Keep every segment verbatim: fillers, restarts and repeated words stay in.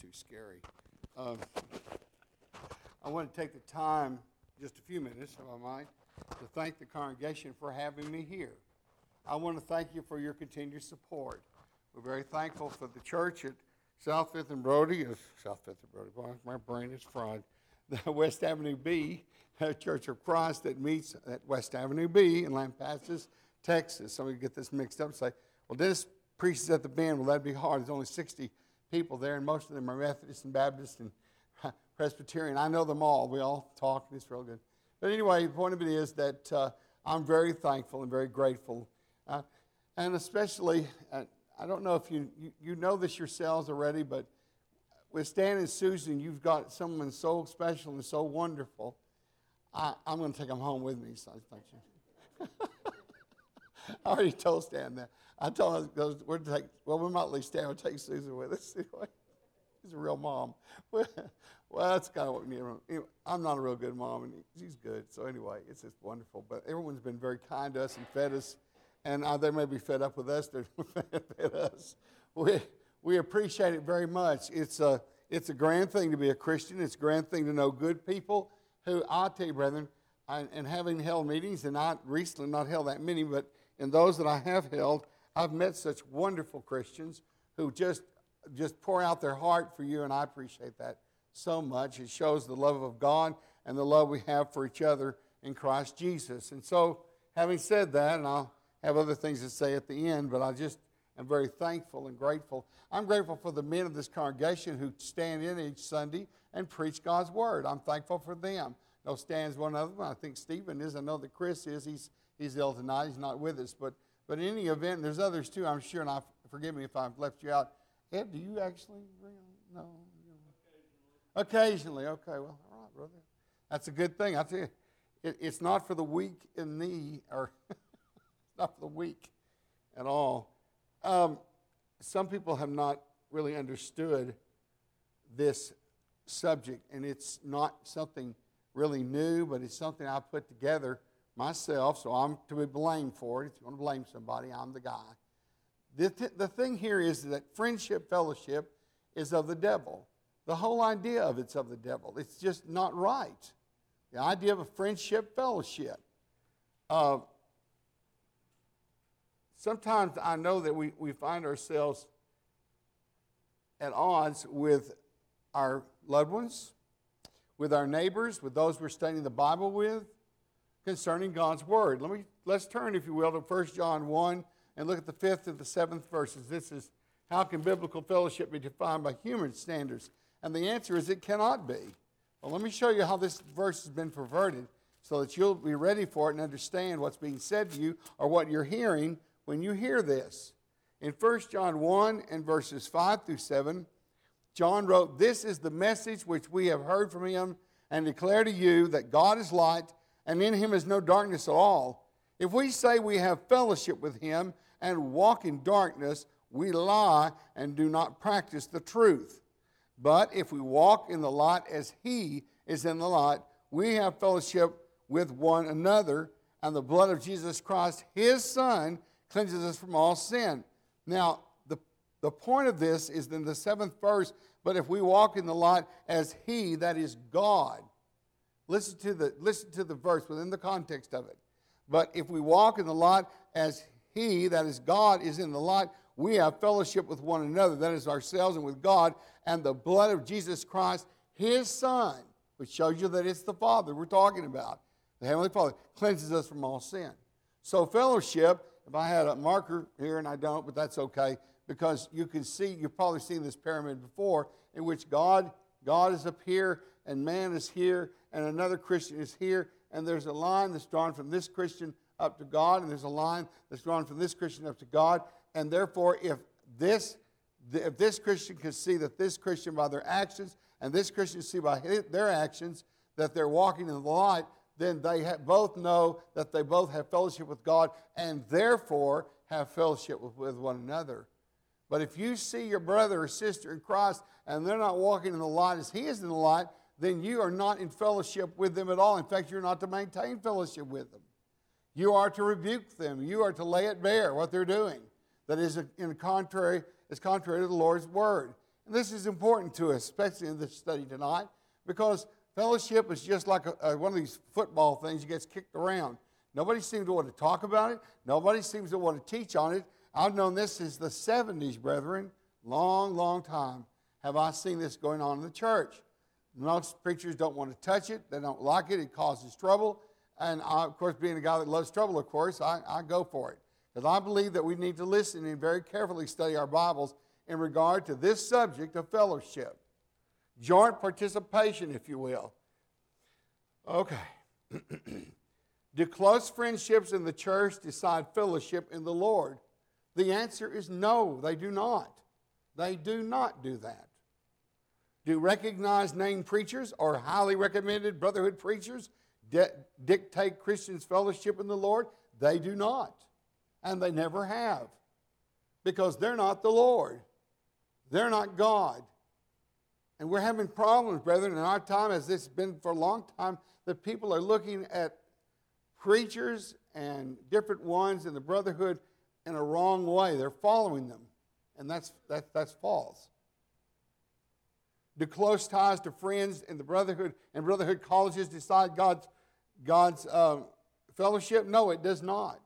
too scary. Um, I want to take the time, just a few minutes, if I might, to thank the congregation for having me here. I want to thank you for your continued support. We're very thankful for the church at South Fifth and Brody, uh, South Fifth and Brody, boy, my brain is fried, the West Avenue B, uh, Church of Christ that meets at West Avenue B in Lampasas, Texas. Some of you get this mixed up and say, well, Dennis preaches at the Bend. Well, that'd be hard. There's only sixty people there, and most of them are Methodist and Baptist and Presbyterian. I know them all. We all talk, and it's real good. But anyway, the point of it is that uh, I'm very thankful and very grateful. Uh, and especially, uh, I don't know if you, you, you know this yourselves already, but with Stan and Susan, you've got someone so special and so wonderful. I, I'm going to take them home with me. So thank you. I already told Stan that. I told him, goes, we're to take, well, we might at least Stan will take Susan with us. Anyway, she's a real mom. Well, well, that's kind of what we need. Anyway, I'm not a real good mom, and she's good. So anyway, it's just wonderful. But everyone's been very kind to us and fed us. And uh, they may be fed up with us. They're fed us. We, we appreciate it very much. It's a, it's a grand thing to be a Christian. It's a grand thing to know good people who, I'll tell you, brethren, I, and having held meetings, and I recently not held that many, but in those that I have held, I've met such wonderful Christians who just, just pour out their heart for you, and I appreciate that so much. It shows the love of God and the love we have for each other in Christ Jesus. And so, having said that, and I'll have other things to say at the end, but I just am very thankful and grateful. I'm grateful for the men of this congregation who stand in each Sunday and preach God's Word. I'm thankful for them. I know Stan's one of them. I think Stephen is. I know that Chris is. He's he's ill tonight. He's not with us. But but in any event, there's others too, I'm sure, and I, forgive me if I've left you out. Ed, do you actually bring them? No. Occasionally. Occasionally. Okay, well, all right, brother. That's a good thing. I tell you, it, it's not for the weak in knee, or not for the weak at all. Um, some people have not really understood this subject, and it's not something really new, but it's something I put together myself, so I'm to be blamed for it. If you want to blame somebody, I'm the guy. The, th- the thing here is that friendship fellowship is of the devil. The whole idea of it's of the devil. It's just not right. The idea of a friendship fellowship. Uh, sometimes I know that we, we find ourselves at odds with our loved ones, with our neighbors, with those we're studying the Bible with, concerning God's Word. Let me, let's turn, if you will, to First John one and look at the fifth and the seventh verses. This is, how can biblical fellowship be defined by human standards? And the answer is it cannot be. Well, let me show you how this verse has been perverted so that you'll be ready for it and understand what's being said to you or what you're hearing when you hear this. In First John one and verses five through seven, John wrote, "This is the message which we have heard from him and declare to you, that God is light, and in him is no darkness at all. If we say we have fellowship with him and walk in darkness, we lie and do not practice the truth. But if we walk in the light as he is in the light, we have fellowship with one another, and the blood of Jesus Christ, his Son, cleanses us from all sin." Now, the, the point of this is in the seventh verse, but if we walk in the light as he, that is God. Listen to the, listen to the verse within the context of it. But if we walk in the light as he, that is God, is in the light, we have fellowship with one another, that is ourselves and with God, and the blood of Jesus Christ, his Son, which shows you that it's the Father we're talking about, the Heavenly Father, cleanses us from all sin. So fellowship, if I had a marker here, and I don't, but that's okay, because you can see, you've probably seen this pyramid before, in which God, God is up here, and man is here, and another Christian is here, and there's a line that's drawn from this Christian up to God, and there's a line that's drawn from this Christian up to God, and therefore, if this, if this Christian can see that this Christian by their actions, and this Christian see by his, their actions, that they're walking in the light, then they have, both know that they both have fellowship with God, and therefore have fellowship with, with one another. But if you see your brother or sister in Christ, and they're not walking in the light as he is in the light, then you are not in fellowship with them at all. In fact, you're not to maintain fellowship with them. You are to rebuke them. You are to lay it bare what they're doing. That is in contrary, is contrary to the Lord's word. And this is important to us, especially in this study tonight, because fellowship is just like a, a, one of these football things that gets kicked around. Nobody seems to want to talk about it. Nobody seems to want to teach on it. I've known this since the seventies, brethren. Long, long time have I seen this going on in the church. Most preachers don't want to touch it. They don't like it. It causes trouble. And I, of course, being a guy that loves trouble, of course, I, I go for it. Because I believe that we need to listen and very carefully study our Bibles in regard to this subject of fellowship. Joint participation, if you will. Okay. Do close friendships in the church decide fellowship in the Lord? The answer is no, they do not. They do not do that. Do recognized named preachers or highly recommended brotherhood preachers di- dictate Christians' fellowship in the Lord? They do not. And they never have. Because they're not the Lord. They're not God. And we're having problems, brethren, in our time, as this has been for a long time, that people are looking at preachers and different ones in the brotherhood in a wrong way. They're following them. And that's, that, that's false. Do close ties to friends in the brotherhood and brotherhood colleges decide God's, God's uh, fellowship? No, it does not.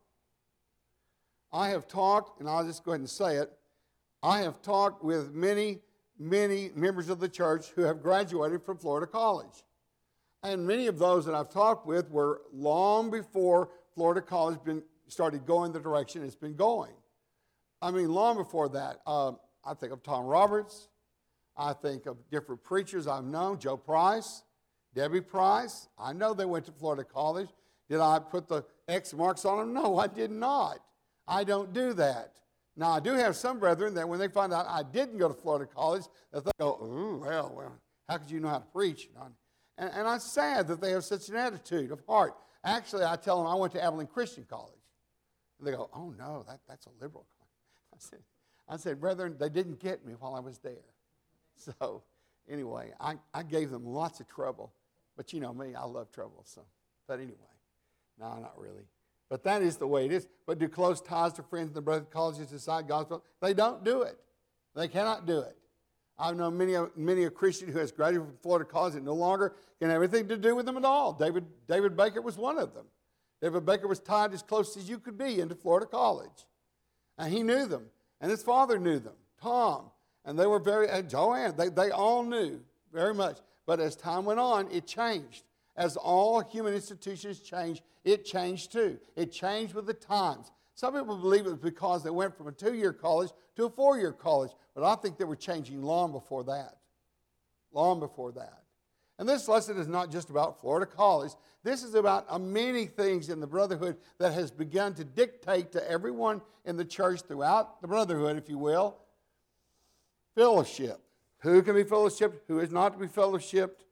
I have talked, and I'll just go ahead and say it, I have talked with many, many members of the church who have graduated from Florida College. And many of those that I've talked with were long before Florida College been, started going the direction it's been going. I mean, long before that. Uh, I think of Tom Roberts. I think of different preachers I've known, Joe Price, Debbie Price. I know they went to Florida College. Did I put the X marks on them? No, I did not. I don't do that. Now, I do have some brethren that when they find out I didn't go to Florida College, that they go, ooh, well, well, how could you know how to preach? And, and I'm sad that they have such an attitude of heart. Actually, I tell them I went to Abilene Christian College. And they go, oh, no, that, that's a liberal college. I said, I said, brethren, they didn't get me while I was there. So, anyway, I, I gave them lots of trouble. But you know me, I love trouble. So, but anyway, no, not really. But that is the way it is. But do close ties to friends in the brotherhood colleges decide God's will? They don't do it. They cannot do it. I've known many, many a Christian who has graduated from Florida College that no longer can have anything to do with them at all. David, David Baker was one of them. David Baker was tied as close as you could be into Florida College. And he knew them. And his father knew them, Tom. And they were very, and Joanne, they, they all knew very much. But as time went on, it changed. As all human institutions change, it changed too. It changed with the times. Some people believe it was because they went from a two-year college to a four-year college. But I think they were changing long before that. Long before that. And this lesson is not just about Florida College. This is about uh, many things in the brotherhood that has begun to dictate to everyone in the church throughout the brotherhood, if you will, fellowship. Who can be fellowshipped? Who is not to be fellowshipped?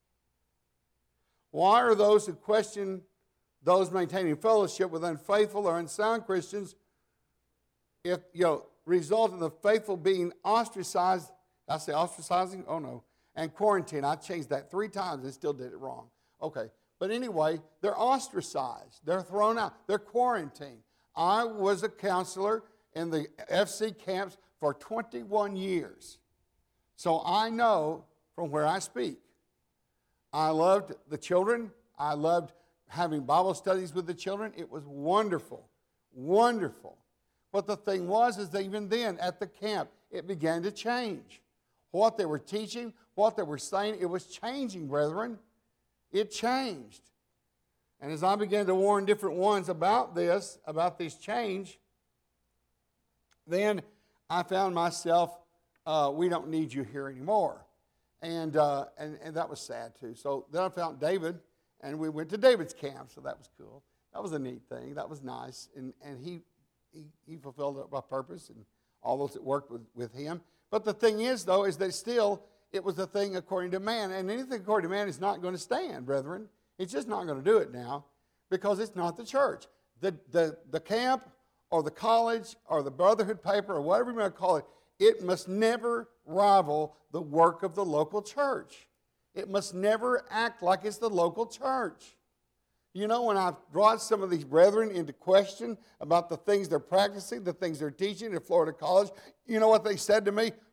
Why are those who question those maintaining fellowship with unfaithful or unsound Christians, if, you know, result in the faithful being ostracized? Did I say ostracizing? Oh, no. And quarantined. I changed that three times and still did it wrong. Okay. But anyway, they're ostracized. They're thrown out. They're quarantined. I was a counselor in the F C camps for twenty-one years. So I know from where I speak. I loved the children. I loved having Bible studies with the children. It was wonderful, wonderful. But the thing was, is that even then at the camp, it began to change. What they were teaching, what they were saying, it was changing, brethren. It changed. And as I began to warn different ones about this, about this change, then I found myself, uh, we don't need you here anymore. And, uh, and and that was sad too. So then I found David, and we went to David's camp, so that was cool. That was a neat thing. That was nice. And and he he, he fulfilled my purpose, and all those that worked with, with him. But the thing is, though, is that still it was a thing according to man. And anything according to man is not going to stand, brethren. It's just not going to do it now because it's not the church. The, the, the camp or the college or the brotherhood paper or whatever you want to call it, it must never rival the work of the local church. It must never act like it's the local church. You know, when I've brought some of these brethren into question about the things they're practicing, the things they're teaching at Florida College, you know what they said to me?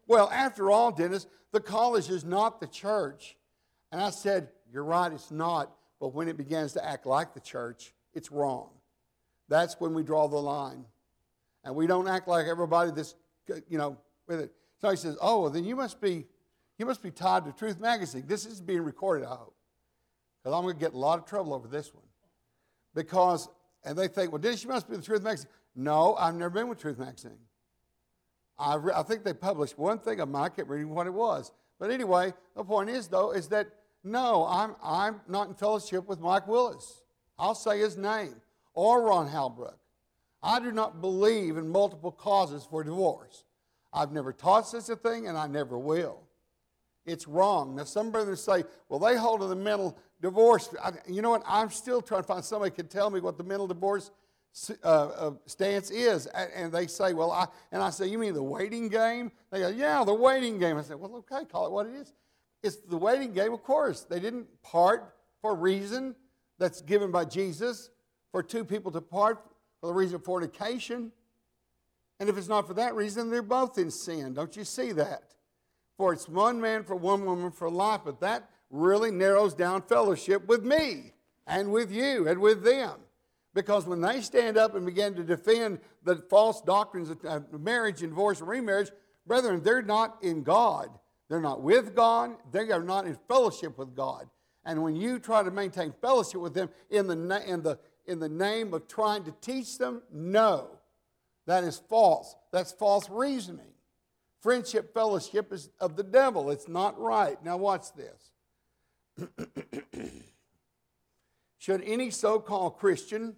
well, after all, Dennis, the college is not the church. And I said, you're right, it's not. But when it begins to act like the church, it's wrong. That's when we draw the line. And we don't act like everybody that's, you know, with it. Somebody says, oh, well, then you must be, you must be tied to Truth Magazine. This is being recorded, I hope. Because I'm going to get in a lot of trouble over this one. Because, and they think, well, Dennis, you must be the Truth Magazine. No, I've never been with Truth Magazine. I, re- I think they published one thing of mine. I can't remember what it was. But anyway, the point is, though, is that, no, I'm, I'm not in fellowship with Mike Willis. I'll say his name. Or Ron Halbrook. I do not believe in multiple causes for divorce. I've never taught such a thing, and I never will. It's wrong. Now, some brothers say, well, they hold to the mental divorce. I, you know what? I'm still trying to find somebody who can tell me what the mental divorce uh, uh, stance is. And they say, well, I, and I say, you mean the waiting game? They go, yeah, the waiting game. I say, well, okay, call it what it is. It's the waiting game, of course. They didn't part for a reason that's given by Jesus for two people to part for the reason of fornication. And if it's not for that reason, they're both in sin. Don't you see that? For it's one man for one woman for life, but that really narrows down fellowship with me and with you and with them. Because when they stand up and begin to defend the false doctrines of marriage and divorce and remarriage, brethren, they're not in God. They're not with God. They are not in fellowship with God. And when you try to maintain fellowship with them in the, in the, in the name of trying to teach them, no, that is false. That's false reasoning. Friendship, fellowship is of the devil. It's not right. Now watch this. Should any so-called Christian,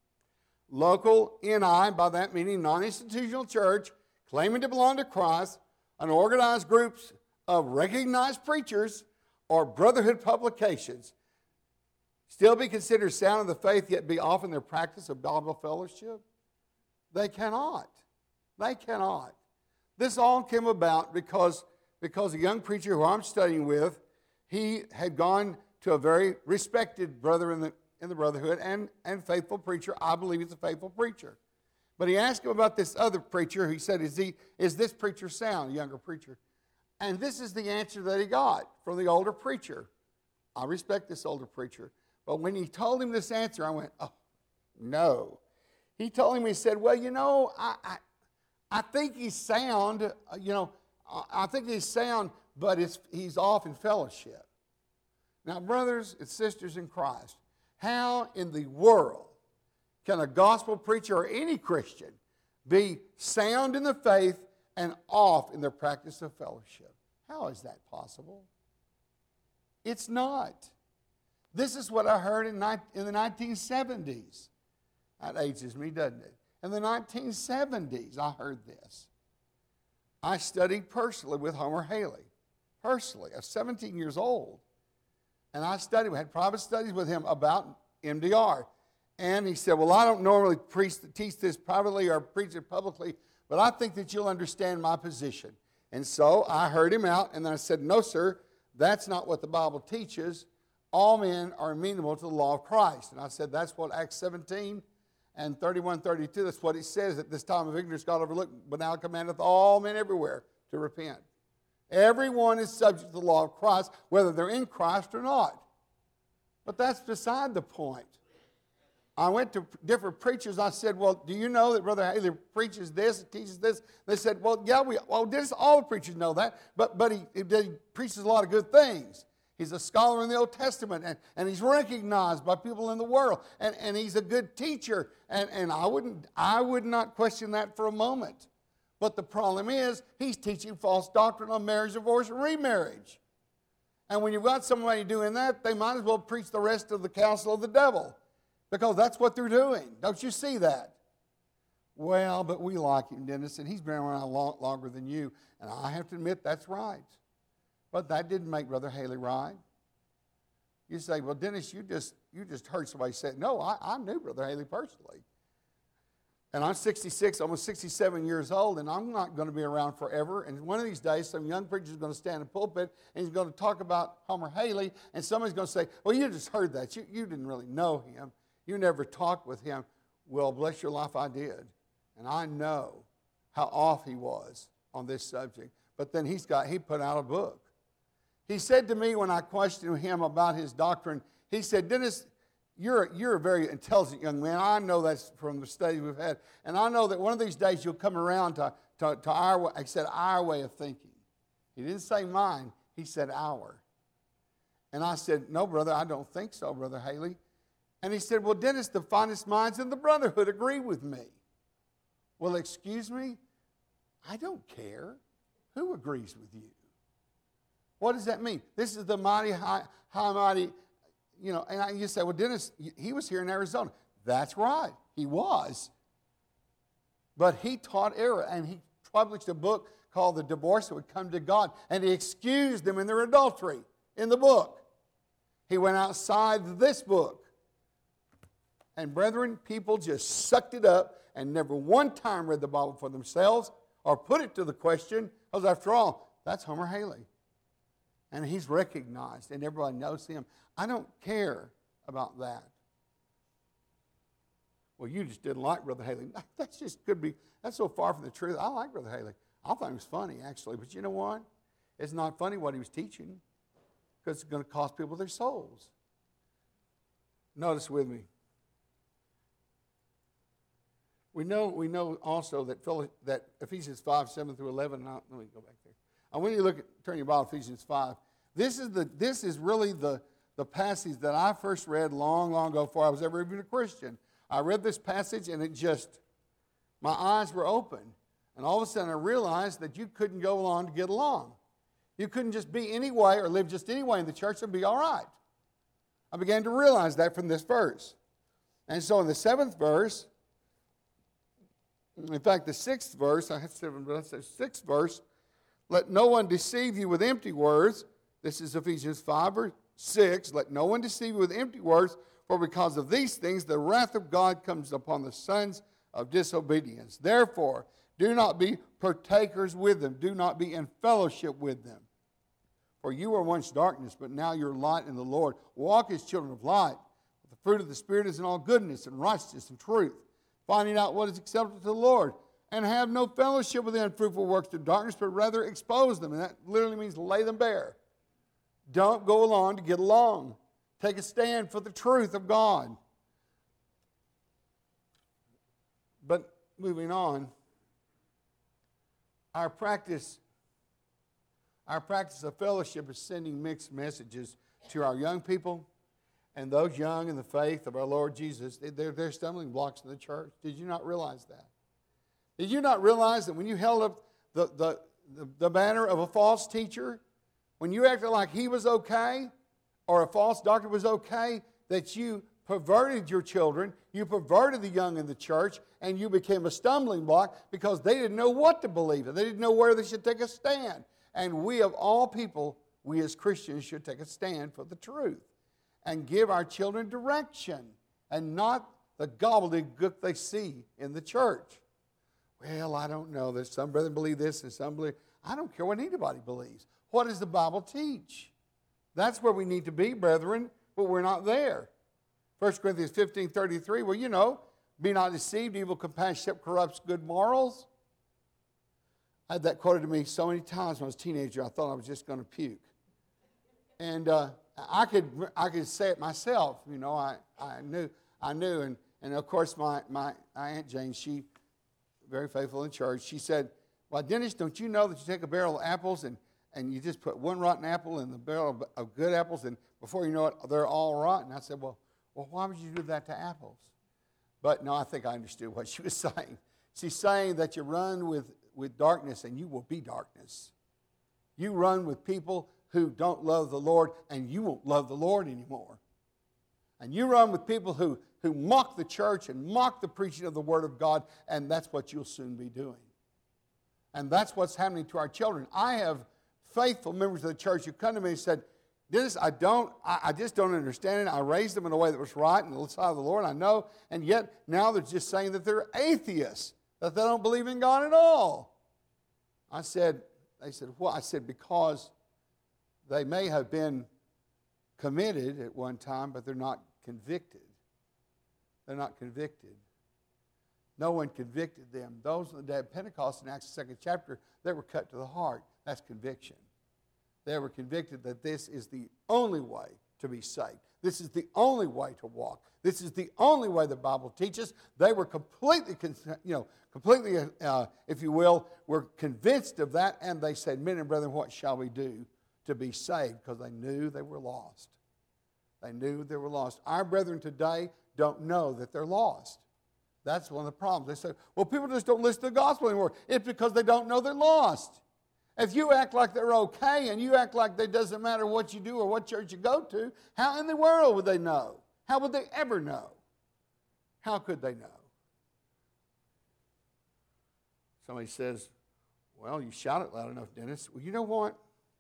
local N I, by that meaning non-institutional church, claiming to belong to Christ, unorganized groups of recognized preachers, or brotherhood publications, still be considered sound of the faith, yet be off in their practice of Bible fellowship? They cannot. They cannot. This all came about because, because a young preacher who I'm studying with, he had gone to a very respected brother in the, in the brotherhood and, and faithful preacher. I believe he's a faithful preacher. But he asked him about this other preacher. He said, is, he, is this preacher sound, a younger preacher? And this is the answer that he got from the older preacher. I respect this older preacher. But when he told him this answer, I went, oh, no. He told him, he said, well, you know, I, I, I think he's sound, uh, you know, I think he's sound, but it's, he's off in fellowship. Now, brothers and sisters in Christ, how in the world can a gospel preacher or any Christian be sound in the faith and off in their practice of fellowship? How is that possible? It's not. This is what I heard in, in the nineteen seventies. That ages me, doesn't it? In the nineteen seventies, I heard this. I studied personally with Homer Haley. Personally, I was seventeen years old. And I studied, we had private studies with him about M D R. And he said, well, I don't normally preach, teach this privately or preach it publicly, but I think that you'll understand my position. And so I heard him out, and then I said, no, sir, that's not what the Bible teaches. All men are amenable to the law of Christ. And I said, that's what Acts seventeen and thirty-one, thirty-two, that's what it says, at this time of ignorance God overlooked, but now commandeth all men everywhere to repent. Everyone is subject to the law of Christ, whether they're in Christ or not. But that's beside the point. I went to different preachers. I said, well, do you know that Brother Haley preaches this, teaches this? They said, well, yeah, we, well, this, all the preachers know that, but, but he, he preaches a lot of good things. He's a scholar in the Old Testament, and, and he's recognized by people in the world, and, and he's a good teacher, and, and I wouldn't, I would not question that for a moment. But the problem is, he's teaching false doctrine on marriage, divorce, and remarriage. And when you've got somebody doing that, they might as well preach the rest of the counsel of the devil, because that's what they're doing. Don't you see that? Well, but we like him, Dennis, and he's been around a lot longer than you, and I have to admit that's right. But that didn't make Brother Haley right. You say, well, Dennis, you just you just heard somebody say, no, I, I knew Brother Haley personally. And I'm sixty-six, almost sixty-seven years old, and I'm not going to be around forever. And one of these days, some young preacher is going to stand in the pulpit, and he's going to talk about Homer Haley, and somebody's going to say, well, you just heard that. You, you didn't really know him. You never talked with him. Well, bless your life, I did. And I know how off he was on this subject. but then he's got, he put out a book. He said to me when I questioned him about his doctrine, he said, Dennis, you're, you're a very intelligent young man. I know that's from the study we've had. And I know that one of these days you'll come around to, to, to our way, he said, our way of thinking. He didn't say mine, he said our. And I said, no, brother, I don't think so, Brother Haley. And he said, well, Dennis, the finest minds in the brotherhood agree with me. Well, excuse me, I don't care who agrees with you. What does that mean? This is the mighty, high, high mighty, you know, and I, you say, well, Dennis, he was here in Arizona. That's right, he was. But he taught error, and he published a book called The Divorce That Would Come to God, and he excused them in their adultery in the book. He went outside this book. And brethren, people just sucked it up and never one time read the Bible for themselves or put it to the question, because after all, that's Homer Haley. And he's recognized, and everybody knows him. I don't care about that. Well, you just didn't like Brother Haley. That's just could be, that's so far from the truth. I like Brother Haley. I thought he was funny, actually. But you know what? It's not funny what he was teaching, because it's going to cost people their souls. Notice with me. We know, we know also that, that Ephesians five, seven through eleven, let me go back there. I want you to look at, turn your Bible to Ephesians five. This is, the, this is really the, the passage that I first read long, long ago before I was ever even a Christian. I read this passage and it just, my eyes were open. And all of a sudden I realized that you couldn't go along to get along. You couldn't just be any way or live just any way in the church and be all right. I began to realize that from this verse. And so in the seventh verse, in fact, the sixth verse, I have seven, but I said sixth verse, let no one deceive you with empty words. This is Ephesians five or six. Let no one deceive you with empty words, for because of these things the wrath of God comes upon the sons of disobedience. Therefore, do not be partakers with them. Do not be in fellowship with them. For you were once darkness, but now you're light in the Lord. Walk as children of light. The fruit of the Spirit is in all goodness and righteousness and truth, finding out what is acceptable to the Lord, and have no fellowship with the unfruitful works of darkness, but rather expose them. And that literally means lay them bare. Don't go along to get along. Take a stand for the truth of God. But moving on, our practice, our practice of fellowship is sending mixed messages to our young people and those young in the faith of our Lord Jesus. They're, they're stumbling blocks in the church. Did you not realize that? Did you not realize that when you held up the, the, the, the banner of a false teacher, when you acted like he was okay or a false doctor was okay, that you perverted your children, you perverted the young in the church, and you became a stumbling block because they didn't know what to believe in. They didn't know where they should take a stand. And we of all people, we as Christians should take a stand for the truth and give our children direction and not the gobbledygook they see in the church. Well, I don't know. There's some brethren believe this and some believe. I don't care what anybody believes. What does the Bible teach? That's where we need to be, brethren, but we're not there. First Corinthians fifteen thirty-three, well, you know, be not deceived, evil companionship corrupts good morals. I had that quoted to me so many times when I was a teenager, I thought I was just going to puke. And uh, I could I could say it myself, you know, I, I knew, I knew, and, and of course my, my Aunt Jane, she, very faithful in church, she said, well, Dennis, don't you know that you take a barrel of apples and, and you just put one rotten apple in the barrel of, of good apples, and before you know it, they're all rotten? I said, well, well, why would you do that to apples? But no, I think I understood what she was saying. She's saying that you run with, with darkness and you will be darkness. You run with people who don't love the Lord and you won't love the Lord anymore. And you run with people who, who mock the church and mock the preaching of the Word of God, and that's what you'll soon be doing. And that's what's happening to our children. I have faithful members of the church who come to me and said, Dennis, I don't, I, I just don't understand it. I raised them in a way that was right and the side of the Lord, I know, and yet now they're just saying that they're atheists, that they don't believe in God at all. I said, they said, well, I said, because they may have been committed at one time, but they're not convicted. They're not convicted. No one convicted them. Those on the day of Pentecost in Acts the second chapter, they were cut to the heart. That's conviction. They were convicted that this is the only way to be saved. This is the only way to walk. This is the only way the Bible teaches. They were completely, you know, completely, uh, if you will, were convinced of that, and they said, "Men and brethren, what shall we do to be saved?" Because they knew they were lost. They knew they were lost. Our brethren today don't know that they're lost. That's one of the problems. They say, "Well, people just don't listen to the gospel anymore." It's because they don't know they're lost. If you act like they're okay and you act like it doesn't matter what you do or what church you go to, how in the world would they know? How would they ever know? How could they know? Somebody says, "Well, you shout it loud enough, Dennis." Well, you know what?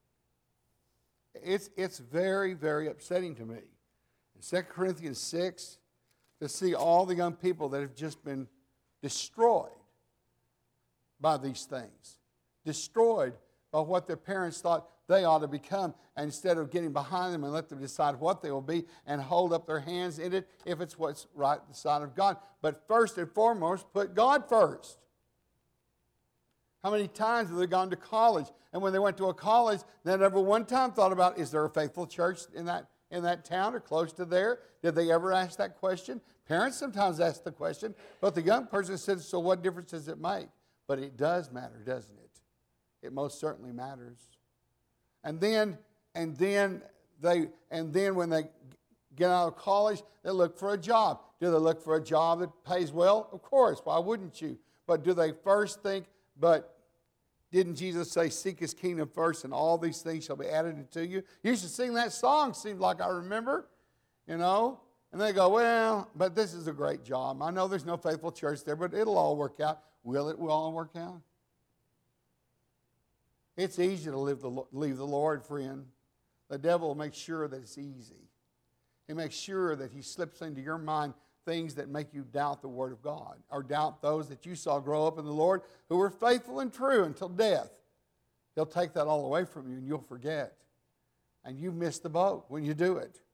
It's, it's very, very upsetting to me. In Second Corinthians six, to see all the young people that have just been destroyed by these things. Destroyed by what their parents thought they ought to become, and instead of getting behind them and let them decide what they will be and hold up their hands in it if it's what's right at the side of God. But first and foremost, put God first. How many times have they gone to college? And when they went to a college, they never one time thought about, is there a faithful church in that, in that town or close to there? Did they ever ask that question? Parents sometimes ask the question, but the young person says, "So what difference does it make?" But it does matter, doesn't it? It most certainly matters. And then, and then they, and then when they get out of college, they look for a job. Do they look for a job that pays well? Of course. Why wouldn't you? But do they first think, but didn't Jesus say, "Seek His kingdom first, and all these things shall be added unto you"? You used to sing that song. Seems like I remember, you know. And they go, "Well, but this is a great job. I know there's no faithful church there, but it'll all work out." Will it? Will all work out? It's easy to leave the, leave the Lord, friend. The devil will make sure that it's easy. He makes sure that he slips into your mind things that make you doubt the Word of God, or doubt those that you saw grow up in the Lord who were faithful and true until death. He'll take that all away from you and you'll forget. And you miss the boat when you do it.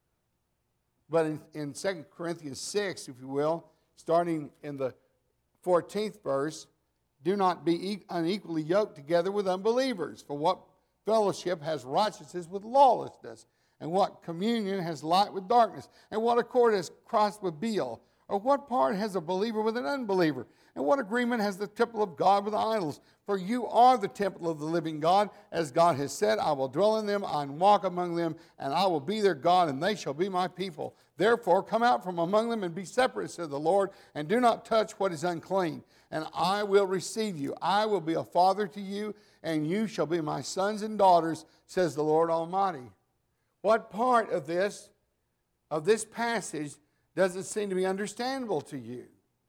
But in, in Second Corinthians six, if you will, starting in the fourteenth verse, "Do not be unequally yoked together with unbelievers. For what fellowship has righteousness with lawlessness? And what communion has light with darkness? And what accord has Christ with Belial? Or what part has a believer with an unbeliever? And what agreement has the temple of God with idols? For you are the temple of the living God, as God has said, "I will dwell in them, and walk among them, and I will be their God, and they shall be my people. Therefore come out from among them and be separate," said the Lord, "and do not touch what is unclean. And I will receive you. I will be a father to you, and you shall be my sons and daughters, says the Lord Almighty." What part of this, of this passage doesn't seem to be understandable to you?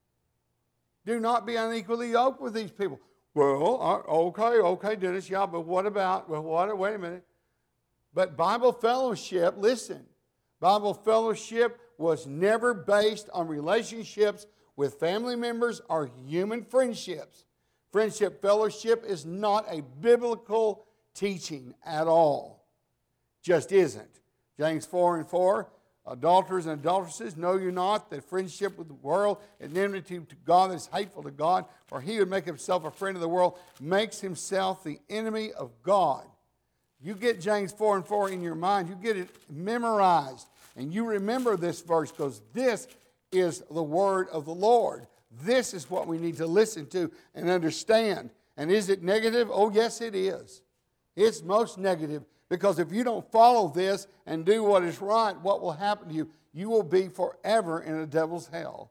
Do not be unequally yoked with these people. Well, okay, okay, Dennis, yeah, but what about, well, what, wait a minute. But Bible fellowship, listen, Bible fellowship was never based on relationships with family members or human friendships. Friendship fellowship is not a biblical teaching at all. Just isn't. James four and four, "Adulterers and adulteresses, know you not that friendship with the world is enmity to God, that is hateful to God? For he who make himself a friend of the world makes himself the enemy of God." You get James four and four in your mind, you get it memorized, and you remember this verse, because this is the word of the Lord. This is what we need to listen to and understand. And is it negative? Oh, yes, it is. It's most negative, because if you don't follow this and do what is right, what will happen to you? You will be forever in a devil's hell.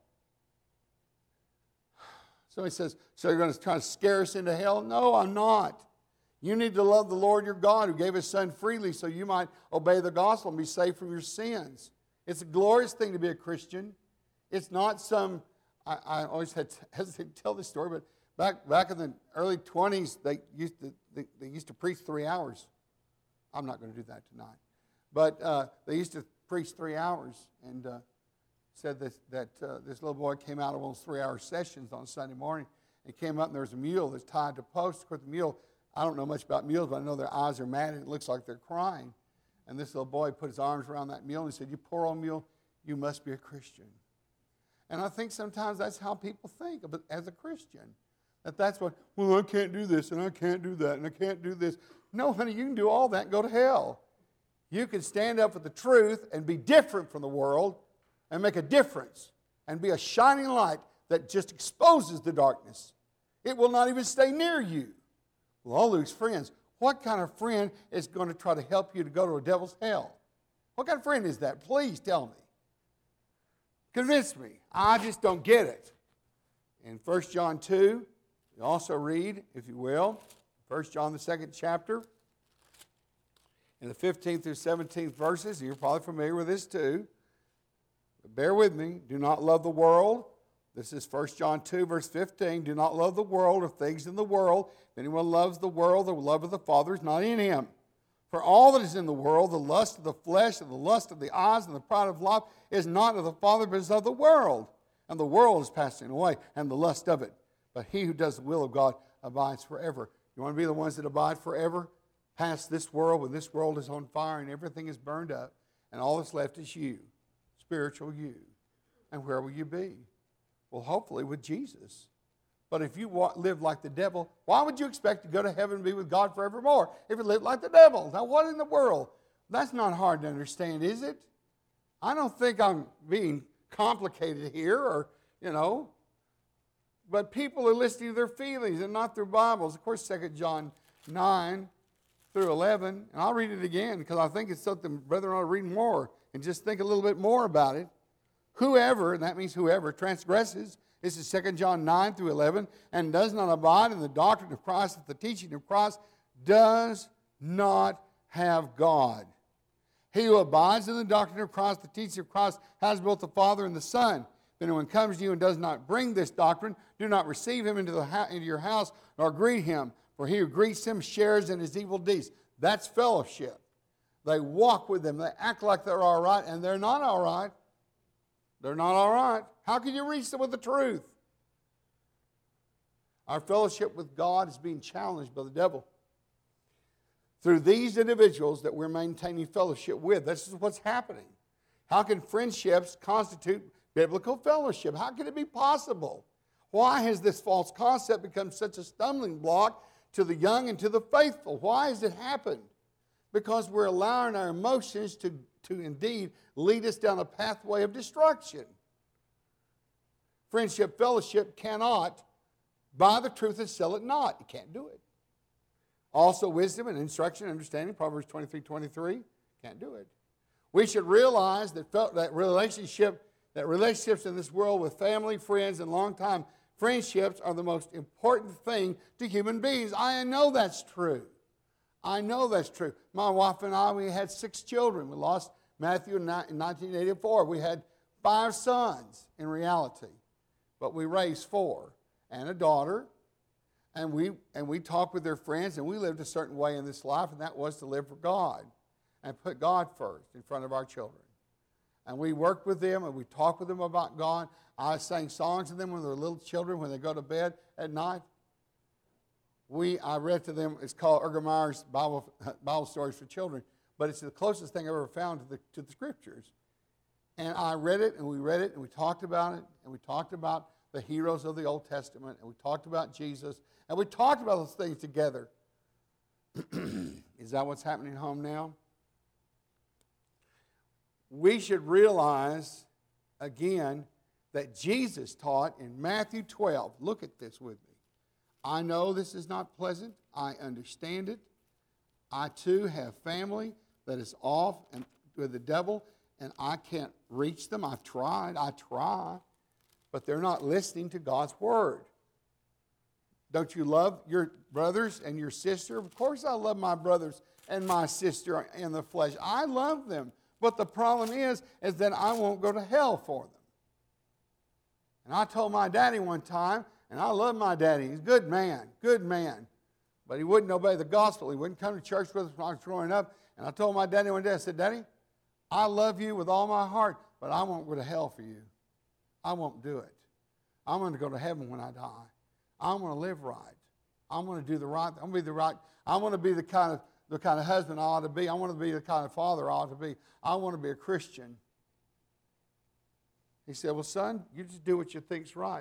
Somebody says, "So you're going to try to scare us into hell?" No, I'm not. You need to love the Lord your God, who gave His Son freely so you might obey the gospel and be saved from your sins. It's a glorious thing to be a Christian. It's not some, I, I always had to hesitate to tell this story, but back back in the early twenties, they used to they, they used to preach three hours. I'm not going to do that tonight. But uh, they used to preach three hours, and uh, said that, that uh, this little boy came out of one of those three-hour sessions on Sunday morning, and came up, and there was a mule that's tied to posts. Of course, the mule, I don't know much about mules, but I know their eyes are mad, and it looks like they're crying. And this little boy put his arms around that mule, and he said, "You poor old mule, you must be a Christian." And I think sometimes that's how people think as a Christian. That that's what, well, I can't do this, and I can't do that, and I can't do this. No, honey, you can do all that and go to hell. You can stand up for the truth and be different from the world and make a difference and be a shining light that just exposes the darkness. It will not even stay near you. We'll all lose friends. What kind of friend is going to try to help you to go to a devil's hell? What kind of friend is that? Please tell me. Convince me. I just don't get it. In First John two, you also read, if you will, First John, the second chapter, in the fifteenth through seventeenth verses. You're probably familiar with this too. But bear with me. Do not love the world. This is First John two, verse fifteen. Do not love the world or things in the world. If anyone loves the world, the love of the Father is not in him. For all that is in the world, the lust of the flesh and the lust of the eyes and the pride of life is not of the Father, but is of the world. And the world is passing away, and the lust of it. But he who does the will of God abides forever. You want to be the ones that abide forever? Past this world, when this world is on fire and everything is burned up, and all that's left is you, spiritual you. And where will you be? Well, hopefully with Jesus. But if you live like the devil, why would you expect to go to heaven and be with God forevermore if you live like the devil? Now, what in the world? That's not hard to understand, is it? I don't think I'm being complicated here, or, you know. But people are listening to their feelings and not their Bibles. Of course, Second John nine through eleven, and I'll read it again because I think it's something brethren ought to read more and just think a little bit more about it. Whoever, and that means whoever, transgresses, this is Second John nine through eleven, and does not abide in the doctrine of Christ, with the teaching of Christ, does not have God. He who abides in the doctrine of Christ, the teaching of Christ, has both the Father and the Son. If anyone comes to you and does not bring this doctrine, do not receive him into, the ha- into your house, nor greet him, for he who greets him shares in his evil deeds. That's fellowship. They walk with them. They act like they're all right, and they're not all right. They're not all right. How can you reach them with the truth? Our fellowship with God is being challenged by the devil. Through these individuals that we're maintaining fellowship with, this is what's happening. How can friendships constitute biblical fellowship? How can it be possible? Why has this false concept become such a stumbling block to the young and to the faithful? Why has it happened? Because we're allowing our emotions to, to indeed lead us down a pathway of destruction. Friendship, fellowship cannot buy the truth and sell it not. You can't do it. Also, wisdom and instruction and understanding, Proverbs twenty-three twenty-three, can't do it. We should realize that, that relationship, that relationships in this world with family, friends, and long-time friendships are the most important thing to human beings. I know that's true. I know that's true. My wife and I, we had six children. We lost Matthew in nineteen eighty-four. We had five sons in reality, but we raised four and a daughter. And we and we talked with their friends, and we lived a certain way in this life, and that was to live for God and put God first in front of our children. And we worked with them, and we talked with them about God. I sang songs to them when they were little children, when they go to bed at night. We I read to them, it's called Erger Meyer's Bible, Bible Stories for Children, but it's the closest thing I've ever found to the, to the Scriptures. And I read it, and we read it, and we talked about it, and we talked about the heroes of the Old Testament, and we talked about Jesus, and we talked about those things together. Is that what's happening home now? We should realize, again, that Jesus taught in Matthew twelve. Look at this with me. I know this is not pleasant. I understand it. I, too, have family that is off and with the devil, and I can't reach them. I've tried. I try. But they're not listening to God's word. Don't you love your brothers and your sister? Of course I love my brothers and my sister in the flesh. I love them. But the problem is, is that I won't go to hell for them. And I told my daddy one time, and I love my daddy. He's a good man, good man. But he wouldn't obey the gospel. He wouldn't come to church with us when I was growing up. And I told my daddy one day, I said, Daddy, I love you with all my heart, but I won't go to hell for you. I won't do it. I'm going to go to heaven when I die. I'm going to live right. I'm going to do the right. I'm going to be the right. I want to be the kind of the kind of husband I ought to be. I want to be the kind of father I ought to be. I want to be a Christian. He said, well, son, you just do what you think's right.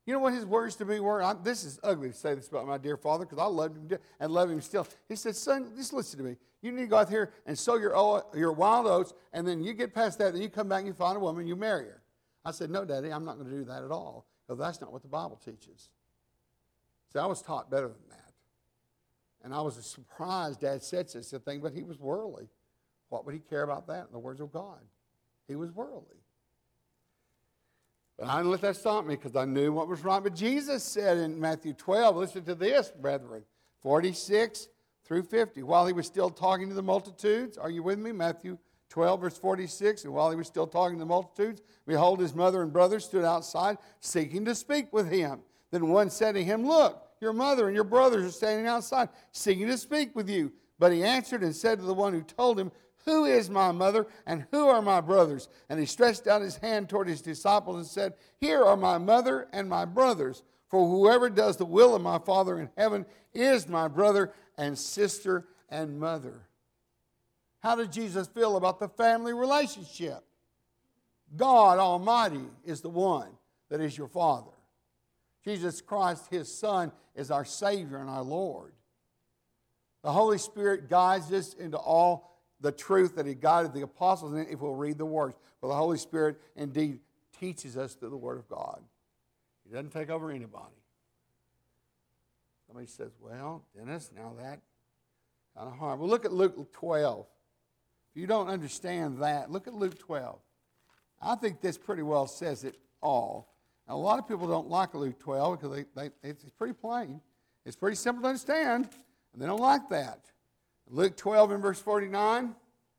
You know what his words to me were? I, this is ugly to say this about my dear father because I loved him and love him still. He said, son, just listen to me. You need to go out here and sow your, o- your wild oats, and then you get past that, then you come back and you find a woman and you marry her. I said, no, Daddy, I'm not going to do that at all because that's not what the Bible teaches. See, I was taught better than that. And I was surprised Dad said such a thing, but he was worldly. What would he care about that in the words of God? He was worldly. But I didn't let that stop me because I knew what was right. But Jesus said in Matthew twelve, listen to this, brethren, forty-six through fifty. While he was still talking to the multitudes, are you with me? Matthew twelve, verse forty-six. And while he was still talking to the multitudes, behold, his mother and brothers stood outside seeking to speak with him. Then one said to him, look, your mother and your brothers are standing outside seeking to speak with you. But he answered and said to the one who told him, who is my mother and who are my brothers? And he stretched out his hand toward his disciples and said, here are my mother and my brothers. For whoever does the will of my Father in heaven is my brother and sister and mother. How did Jesus feel about the family relationship? God Almighty is the one that is your Father. Jesus Christ, his Son, is our Savior and our Lord. The Holy Spirit guides us into all the truth that he guided the apostles in if we'll read the words. For the Holy Spirit indeed teaches us through the Word of God. He doesn't take over anybody. Somebody says, well, Dennis, now that kind of hard. Well, look at Luke twelve. If you don't understand that, look at Luke twelve. I think this pretty well says it all. Now, a lot of people don't like Luke twelve because they, they, it's pretty plain. It's pretty simple to understand, and they don't like that. Luke twelve and verse forty-nine,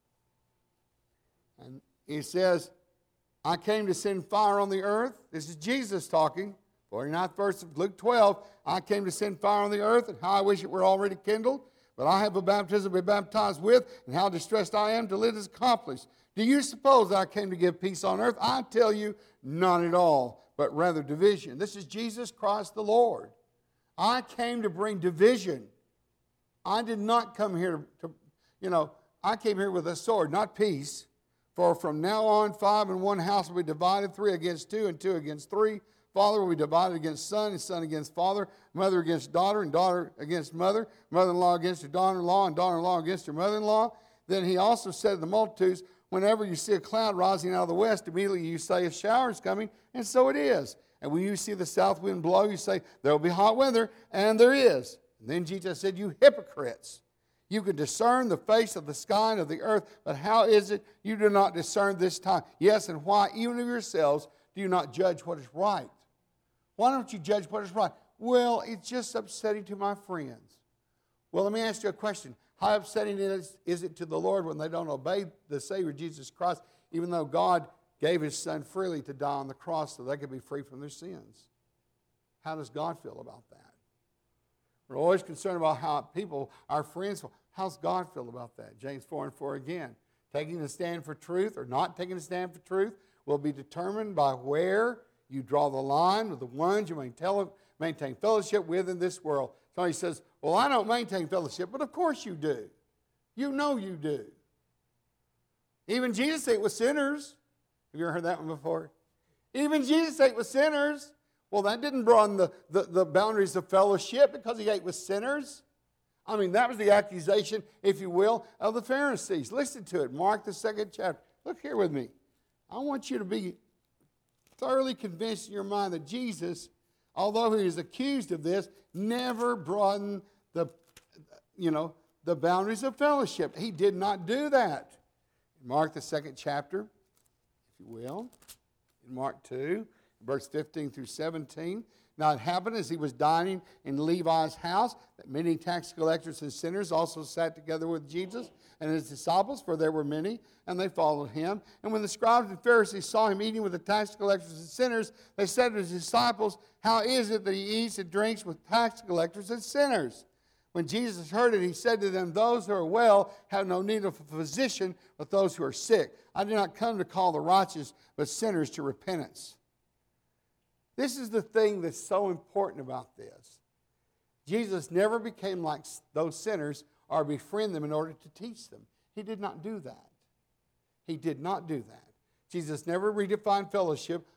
and he says, I came to send fire on the earth. This is Jesus talking. forty-ninth verse of Luke twelve, I came to send fire on the earth, and how I wish it were already kindled. But I have a baptism to be baptized with, and how distressed I am till it is accomplished. Do you suppose that I came to give peace on earth? I tell you, not at all, but rather division. This is Jesus Christ the Lord. I came to bring division. I did not come here to, you know, I came here with a sword, not peace. For from now on, five in one house will be divided, three against two, and two against three. Father will be divided against son, and son against father, mother against daughter, and daughter against mother, mother-in-law against her daughter-in-law, and daughter-in-law against her mother-in-law. Then he also said to the multitudes, whenever you see a cloud rising out of the west, immediately you say a shower is coming, and so it is. And when you see the south wind blow, you say, there will be hot weather, and there is. And then Jesus said, you hypocrites, you can discern the face of the sky and of the earth, but how is it you do not discern this time? Yes, and why, even of yourselves, do you not judge what is right? Why don't you judge what is right? Well, it's just upsetting to my friends. Well, let me ask you a question. How upsetting is, is it to the Lord when they don't obey the Savior, Jesus Christ, even though God gave his Son freely to die on the cross so they could be free from their sins? How does God feel about that? We're always concerned about how people, our friends, feel. How's God feel about that? James four and four again. Taking a stand for truth or not taking a stand for truth will be determined by where you draw the line with the ones you maintain, maintain fellowship with in this world. Somebody says, well, I don't maintain fellowship, but of course you do. You know you do. Even Jesus ate with sinners. Have you ever heard that one before? Even Jesus ate with sinners. Well, that didn't broaden the, the, the boundaries of fellowship because he ate with sinners. I mean, that was the accusation, if you will, of the Pharisees. Listen to it. Mark the second chapter. Look here with me. I want you to be thoroughly convinced in your mind that Jesus, although he is accused of this, never broadened the, you know, the boundaries of fellowship. He did not do that. Mark the second chapter, if you will, in Mark two, verse fifteen through seventeen. Now it happened as he was dining in Levi's house that many tax collectors and sinners also sat together with Jesus and his disciples, for there were many, and they followed him. And when the scribes and Pharisees saw him eating with the tax collectors and sinners, they said to his disciples, how is it that he eats and drinks with tax collectors and sinners? When Jesus heard it, he said to them, those who are well have no need of a physician, but those who are sick. I did not come to call the righteous, but sinners to repentance. This is the thing that's so important about this. Jesus never became like those sinners or befriend them in order to teach them. He did not do that. He did not do that. Jesus never redefined fellowship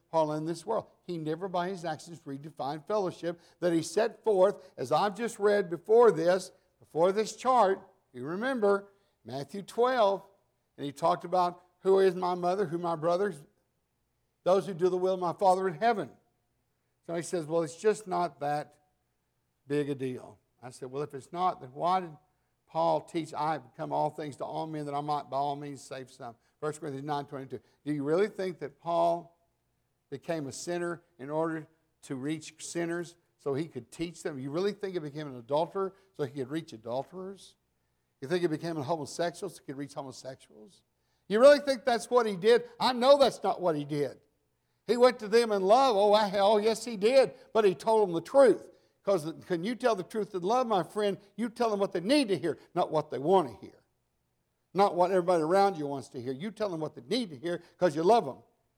Paul in this world. He never by his actions redefined fellowship that he set forth, as I've just read before this, before this chart. You remember Matthew twelve, and he talked about who is my mother, who my brothers, those who do the will of my Father in heaven. So he says, well, it's just not that big a deal. I said, well, if it's not, then why did Paul teach, I have become all things to all men that I might by all means save some? First Corinthians nine twenty-two. Do you really think that Paul became a sinner in order to reach sinners so he could teach them? You really think he became an adulterer so he could reach adulterers? You think he became a homosexual so he could reach homosexuals? You really think that's what he did? I know that's not what he did. He went to them in love. Oh, hell, yes, he did. But he told them the truth. Because can you tell the truth in love, my friend? You tell them what they need to hear, not what they want to hear. Not what everybody around you wants to hear. You tell them what they need to hear because you love them.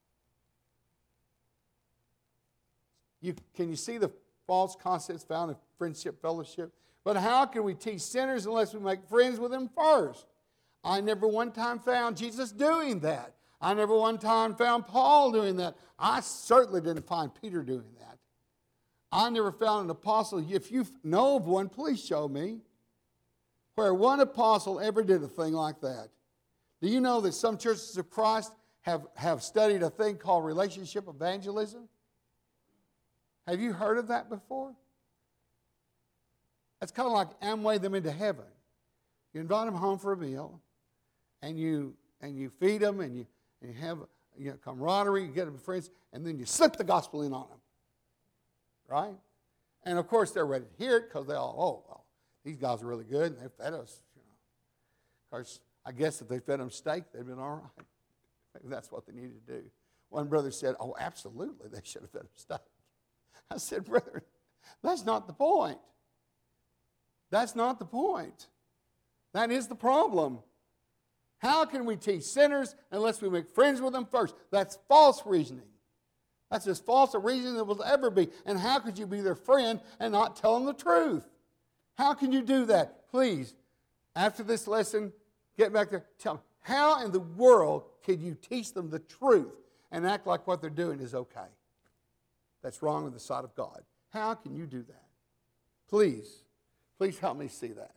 You, can you see the false concepts found in friendship, fellowship? But how can we teach sinners unless we make friends with them first? I never one time found Jesus doing that. I never one time found Paul doing that. I certainly didn't find Peter doing that. I never found an apostle. If you know of one, please show me where one apostle ever did a thing like that. Do you know that some churches of Christ have, have studied a thing called relationship evangelism? Have you heard of that before? That's kind of like Amway them into heaven. You invite them home for a meal, and you and you feed them, and you, and you have you know, camaraderie, you get them friends, and then you slip the gospel in on them. Right? And of course they're ready to hear it because they all, oh, well, these guys are really good and they fed us. You know. Of course, I guess if they fed them steak, they'd been all right. Maybe that's what they needed to do. One brother said, oh, absolutely, they should have fed them steak. I said, brother, that's not the point. That's not the point. That is the problem. How can we teach sinners unless we make friends with them first? That's false reasoning. That's as false a reason as will ever be. And how could you be their friend and not tell them the truth? How can you do that? Please, after this lesson, get back there. Tell them, how in the world can you teach them the truth and act like what they're doing is okay? That's wrong in the sight of God. How can you do that? Please, please help me see that.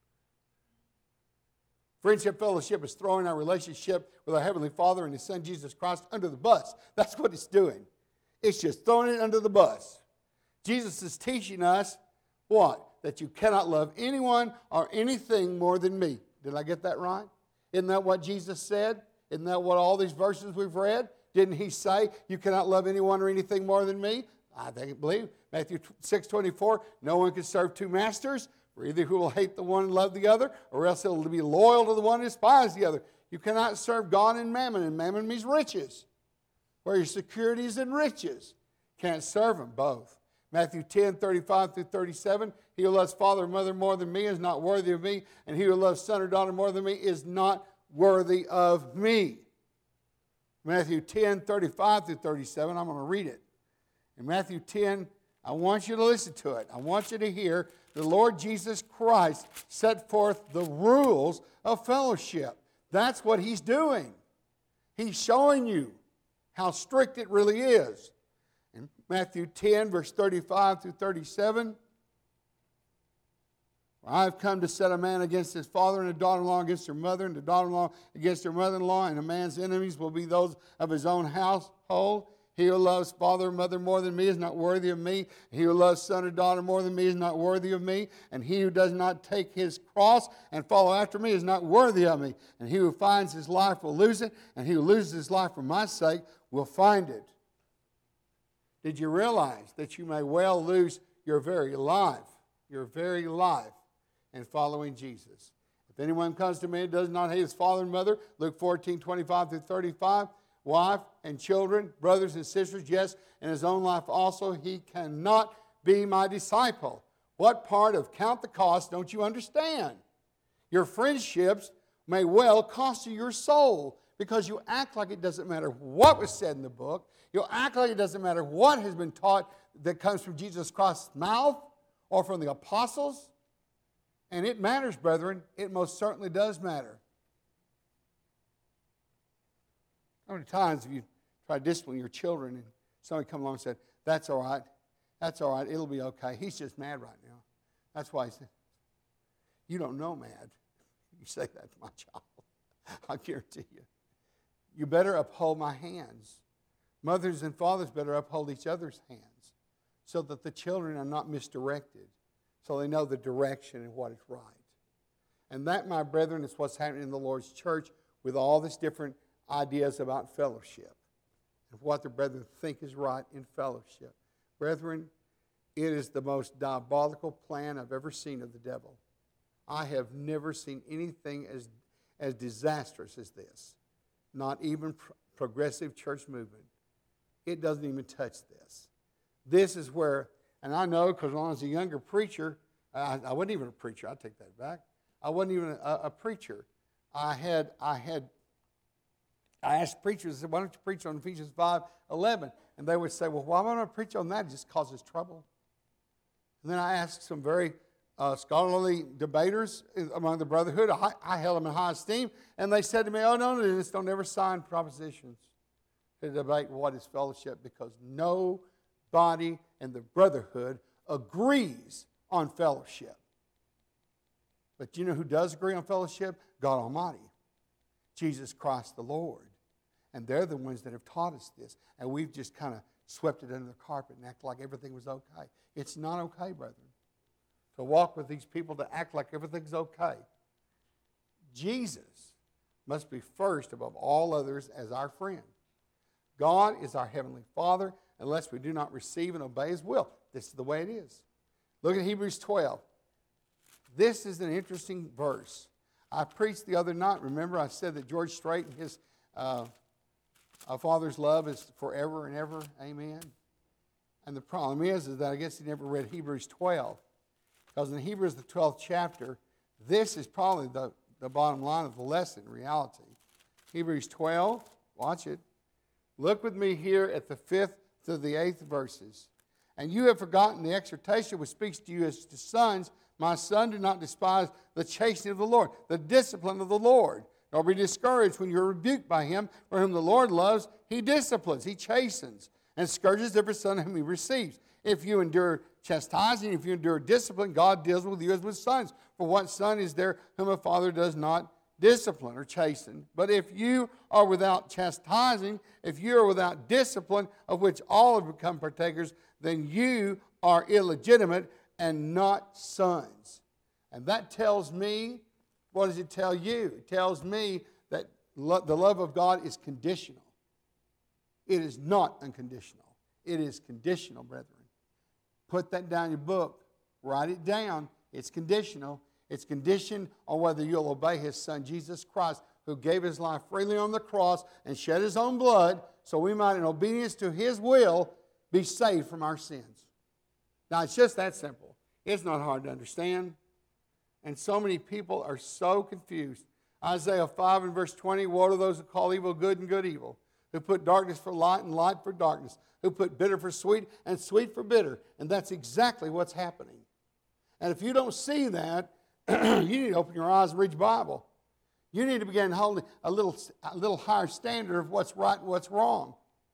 Friendship fellowship is throwing our relationship with our Heavenly Father and His Son Jesus Christ under the bus. That's what it's doing. It's just throwing it under the bus. Jesus is teaching us what? That you cannot love anyone or anything more than me. Did I get that right? Isn't that what Jesus said? Isn't that what all these verses we've read? Didn't He say you cannot love anyone or anything more than me? I think believe Matthew six twenty-four, no one can serve two masters. For either who will hate the one and love the other, or else he'll be loyal to the one and despise the other. You cannot serve God and mammon, and mammon means riches. Where your security is in riches. Can't serve them both. Matthew ten, thirty-five through thirty-seven, he who loves father or mother more than me is not worthy of me, and he who loves son or daughter more than me is not worthy of me. Matthew ten, thirty-five through thirty-seven, I'm going to read it. In Matthew ten, I want you to listen to it. I want you to hear the Lord Jesus Christ set forth the rules of fellowship. That's what He's doing. He's showing you how strict it really is. In Matthew ten, verse thirty-five through thirty-seven, I've come to set a man against his father and a daughter-in-law against her mother and a daughter-in-law against her mother-in-law, and a man's enemies will be those of his own household. He who loves father or mother more than me is not worthy of me. He who loves son or daughter more than me is not worthy of me. And he who does not take his cross and follow after me is not worthy of me. And he who finds his life will lose it, and he who loses his life for my sake will find it. Did you realize that you may well lose your very life, your very life, in following Jesus? If anyone comes to me and does not hate his father and mother, Luke fourteen, twenty-five through thirty-five, wife and children, brothers and sisters, yes, and his own life also, he cannot be my disciple. What part of count the cost don't you understand? Your friendships may well cost you your soul because you act like it doesn't matter what was said in the book. You'll act like it doesn't matter what has been taught that comes from Jesus Christ's mouth or from the apostles. And it matters, brethren. It most certainly does matter. How many times have you tried to discipline your children and somebody come along and said, that's all right. That's all right. It'll be okay. He's just mad right now. That's why he said, you don't know mad. You say that to my child. I guarantee you. You better uphold my hands. Mothers and fathers better uphold each other's hands so that the children are not misdirected, so they know the direction and what is right. And that, my brethren, is what's happening in the Lord's church with all these different ideas about fellowship and what the brethren think is right in fellowship. Brethren, it is the most diabolical plan I've ever seen of the devil. I have never seen anything as, as disastrous as this. Not even pro- progressive church movement. It doesn't even touch this. This is where, and I know because when I was a younger preacher, I, I wasn't even a preacher. I take that back. I wasn't even a, a preacher. I had, I had, I asked preachers, I said, why don't you preach on Ephesians five eleven? And they would say, well, why don't I preach on that? It just causes trouble. And then I asked some very uh, scholarly debaters among the brotherhood. I, I held them in high esteem. And they said to me, oh, no, no, just don't ever sign propositions to debate what is fellowship, because nobody in the brotherhood agrees on fellowship. But you know who does agree on fellowship? God Almighty, Jesus Christ the Lord. And they're the ones that have taught us this. And we've just kind of swept it under the carpet and acted like everything was okay. It's not okay, brethren, to walk with these people to act like everything's okay. Jesus must be first above all others as our friend. God is our Heavenly Father unless we do not receive and obey His will. This is the way it is. Look at Hebrews twelve. This is an interesting verse. I preached the other night. Remember, I said that George Strait and his uh, a father's love is forever and ever. Amen. And the problem is, is that I guess he never read Hebrews twelve. Because in Hebrews, the twelfth chapter, this is probably the, the bottom line of the lesson in reality. Hebrews twelve, watch it. Look with me here at the fifth to the eighth verses. And you have forgotten the exhortation which speaks to you as to sons. My son, do not despise the chastening of the Lord, the discipline of the Lord, nor be discouraged when you are rebuked by him. For whom the Lord loves, he disciplines, he chastens, and scourges every son whom he receives. If you endure chastising, if you endure discipline, God deals with you as with sons. For what son is there whom a father does not discipline or chasten? But if you are without chastising, if you are without discipline, of which all have become partakers, then you are illegitimate and not sons. And that tells me, what does it tell you? It tells me that lo- the love of God is conditional. It is not unconditional. It is conditional, brethren. Put that down in your book. Write it down. It's conditional. It's conditioned on whether you'll obey His Son, Jesus Christ, who gave His life freely on the cross and shed His own blood so we might, in obedience to His will, be saved from our sins. Now, it's just that simple. It's not hard to understand. And so many people are so confused. Isaiah five and verse twenty, woe to those who call evil good and good evil, who put darkness for light and light for darkness, who put bitter for sweet and sweet for bitter. And that's exactly what's happening. And if you don't see that, you need to open your eyes and read your Bible. You need to begin holding a little, a little higher standard of what's right and what's wrong.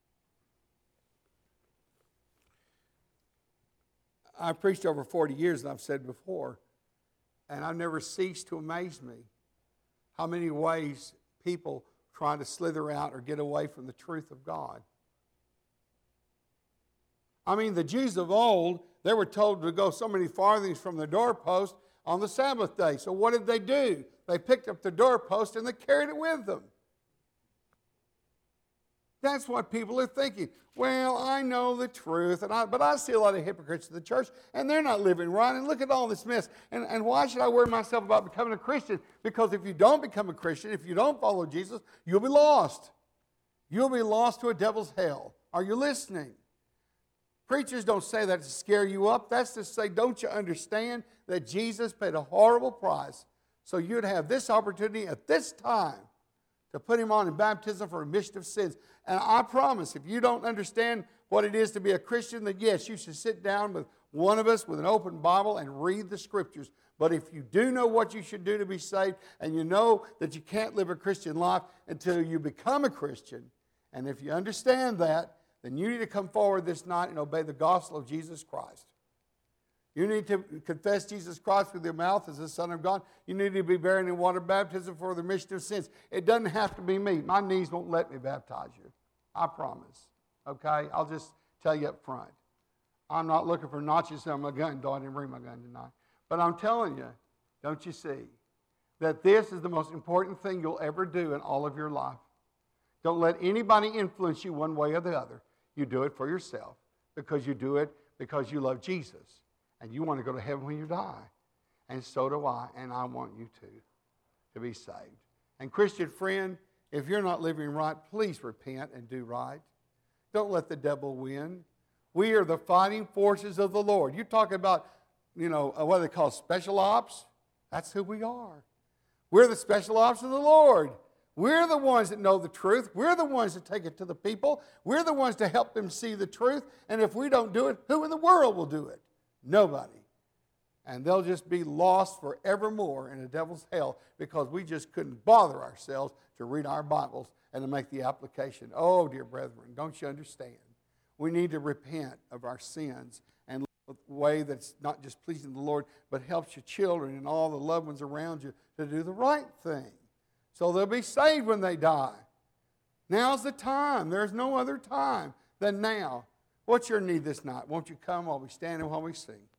I've preached over forty years, and I've said before, and I've never ceased to amaze me how many ways people try to slither out or get away from the truth of God. I mean, the Jews of old, they were told to go so many farthings from the doorpost on the Sabbath day. So what did they do? They picked up the doorpost and they carried it with them. That's what people are thinking. Well, I know the truth, and I, but I see a lot of hypocrites in the church, and they're not living right, and look at all this mess. And, and why should I worry myself about becoming a Christian? Because if you don't become a Christian, if you don't follow Jesus, you'll be lost. You'll be lost to a devil's hell. Are you listening? Preachers don't say that to scare you up. That's to say, don't you understand that Jesus paid a horrible price so you'd have this opportunity at this time to put him on in baptism for remission of sins. And I promise, if you don't understand what it is to be a Christian, then yes, you should sit down with one of us with an open Bible and read the Scriptures. But if you do know what you should do to be saved, and you know that you can't live a Christian life until you become a Christian, and if you understand that, then you need to come forward this night and obey the gospel of Jesus Christ. You need to confess Jesus Christ with your mouth as the Son of God. You need to be buried in water baptism for the remission of sins. It doesn't have to be me. My knees won't let me baptize you. I promise. Okay? I'll just tell you up front. I'm not looking for notches on my gun, though I didn't bring my gun tonight. But I'm telling you, don't you see, that this is the most important thing you'll ever do in all of your life. Don't let anybody influence you one way or the other. You do it for yourself because you do it because you love Jesus. And you want to go to heaven when you die. And so do I, and I want you to, to be saved. And Christian friend, if you're not living right, please repent and do right. Don't let the devil win. We are the fighting forces of the Lord. You talk about, you know, what they call special ops. That's who we are. We're the special ops of the Lord. We're the ones that know the truth. We're the ones that take it to the people. We're the ones to help them see the truth. And if we don't do it, who in the world will do it? Nobody. And they'll just be lost forevermore in the devil's hell because we just couldn't bother ourselves to read our Bibles and to make the application. Oh, dear brethren, don't you understand? We need to repent of our sins and live a way that's not just pleasing to the Lord, but helps your children and all the loved ones around you to do the right thing. So they'll be saved when they die. Now's the time. There's no other time than now. What's your need this night? Won't you come while we stand and while we sing?